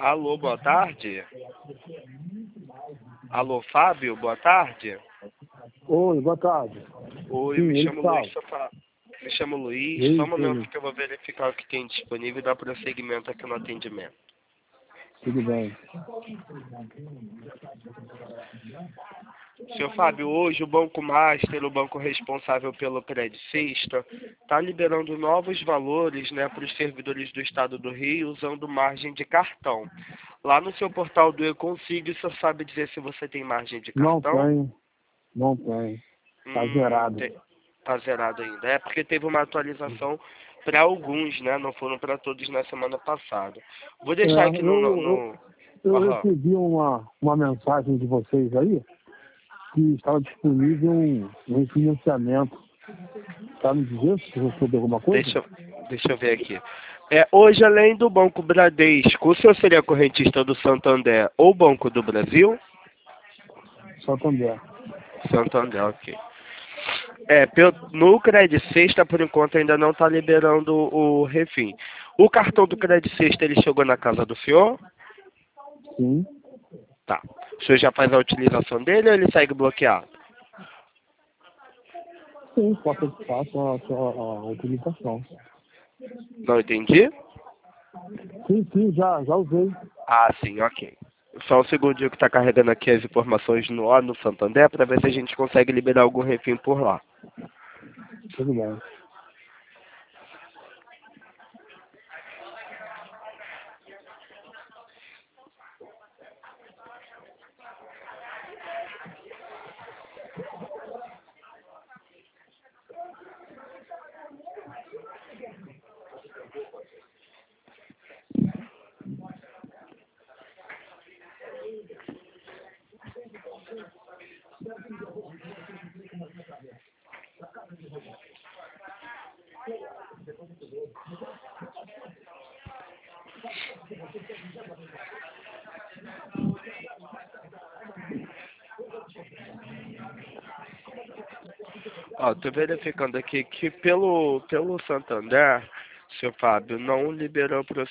Alô, boa tarde. Alô, Fábio, boa tarde. Oi, boa tarde. Oi, Sim, me ele chamo fala. Luiz. Me chamo Luiz. Só um Eita, momento que eu vou verificar o que tem disponível e dar prosseguimento aqui no atendimento. tudo bem. Seu Fábio, hoje o Banco Master, o banco responsável pelo Credit Sexta, está liberando novos valores, né, para os servidores do Estado do Rio usando margem de cartão. Lá no seu portal do Econsigo, o senhor sabe dizer se você tem margem de Não cartão? tem, não tem. Tá zerado. Tá zerado ainda. É porque teve uma atualização para alguns, né? Não foram para todos na semana passada. Vou É, deixar aqui eu Aham. recebi uma mensagem de vocês aí que estava disponível um refinanciamento. Tá me dizendo se você soube alguma coisa? Deixa eu ver aqui. Hoje, além do Banco Bradesco, o senhor seria correntista do Santander ou Banco do Brasil? Santander. Santander, ok. No Credit Sexta, por enquanto, ainda não está liberando o refim. O cartão do Credit Sexta, ele chegou na casa do senhor? Sim. Tá. O senhor já faz a utilização dele ou ele segue bloqueado? Sim, faço a utilização. Não entendi? Sim, já usei. Ah, sim, ok. Só um segundinho que está carregando aqui as informações no Santander para ver se a gente consegue liberar algum refim por lá. Tudo bem. Ó, tô verificando aqui que pelo Santander, seu Fábio, não liberou